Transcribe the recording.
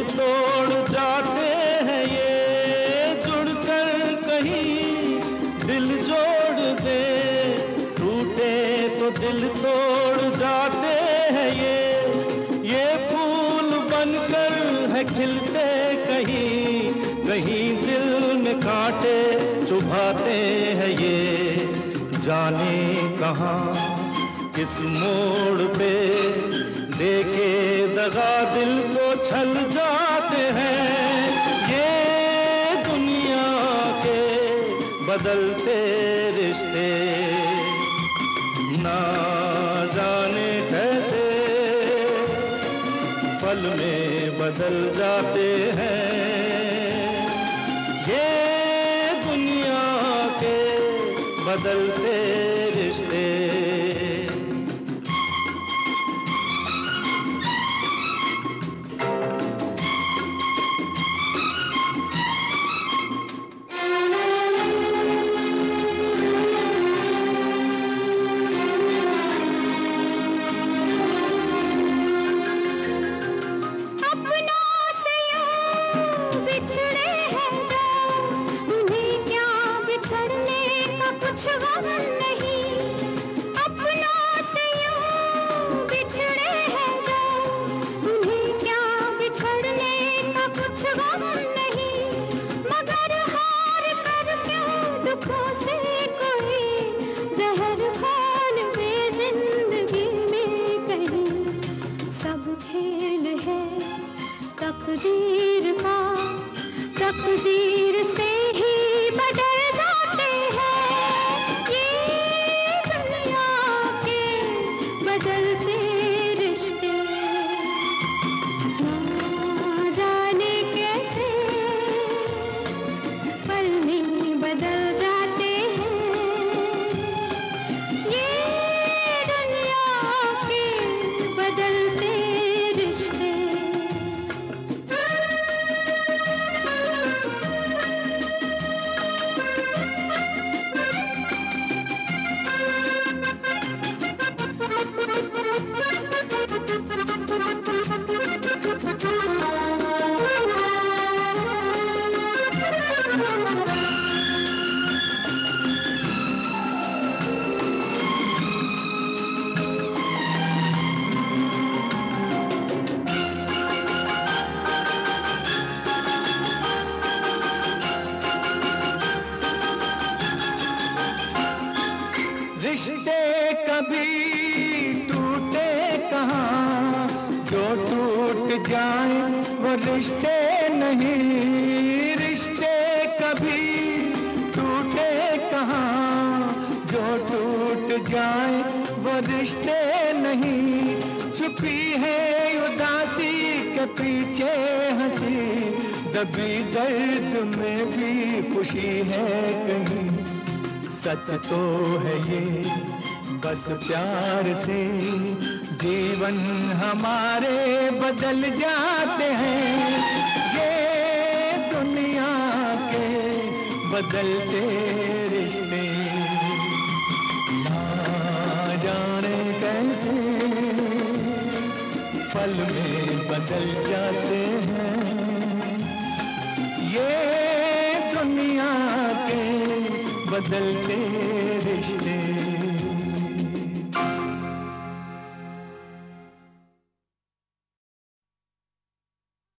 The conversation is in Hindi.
तोड़ जाते हैं ये, जुड़कर कहीं दिल जोड़ दे, टूटे तो दिल तोड़ जाते हैं ये फूल बनकर है खिलते कहीं, कहीं दिल में कांटे चुभाते हैं ये। जाने कहाँ किस मोड़ पे देखे दगा दिल को छल जाते हैं ये दुनिया के बदलते रिश्ते। ना जाने कैसे पल में बदल जाते हैं ये दुनिया के बदलते रिश्ते। तकदीर का तकदीर से ही बदल जाते हैं ये दुनिया के बदलते रिश्ते। ना जाने कैसे पल में बदल जाते हैं ये दुनिया के बदलते रिश्ते। रिश्ते कभी टूटे कहाँ, जो टूट जाए वो रिश्ते नहीं। रिश्ते कभी टूटे कहाँ, जो टूट जाए वो रिश्ते नहीं। छुपी है उदासी के पीछे हंसी, दबी दर्द में भी खुशी है कहीं। सच तो है ये बस प्यार से जीवन हमारे बदल जाते हैं ये दुनिया के बदलते रिश्ते। ना जाने कैसे पल में बदल जाते हैं ये दुनिया के बदलते रिश्ते।